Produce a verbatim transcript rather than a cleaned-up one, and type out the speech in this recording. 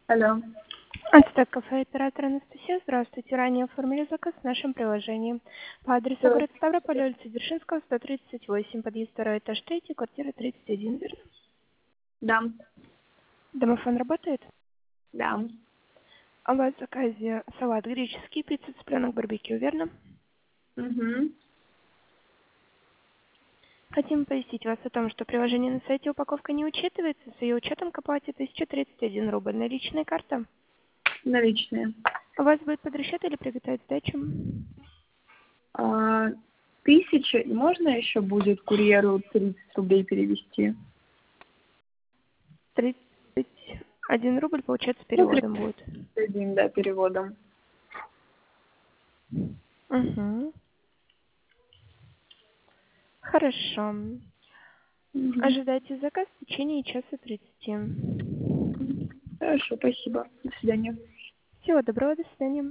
Алло. Ацтек кафе, оператор Анастасия. Здравствуйте. Ранее оформили заказ в нашем приложении. По адресу город Здравствуйте. Ставрополь, улица Дзержинского, сто тридцать восемь, подъезд второй этаж, третий, квартира тридцать один, верно? Да. Домофон работает? Да. А у вас в заказе салат греческий, пицца, цыпленок, барбекю, верно? Угу. Хотим оповестить вас о том, что приложение на сайте упаковка не учитывается. С ее учетом к оплате тысяча тридцать один рубль. Наличная карта. Наличные. У вас будет под расчет или приготовить сдачу? А, тысяча, и можно еще будет курьеру тридцать рублей перевести? тридцать один рубль, получается, Ну, переводом тридцать будет. один, да, переводом. Угу. Хорошо. Угу. Ожидайте заказ в течение часа тридцати. Хорошо, спасибо. До свидания. Всего доброго, до свидания.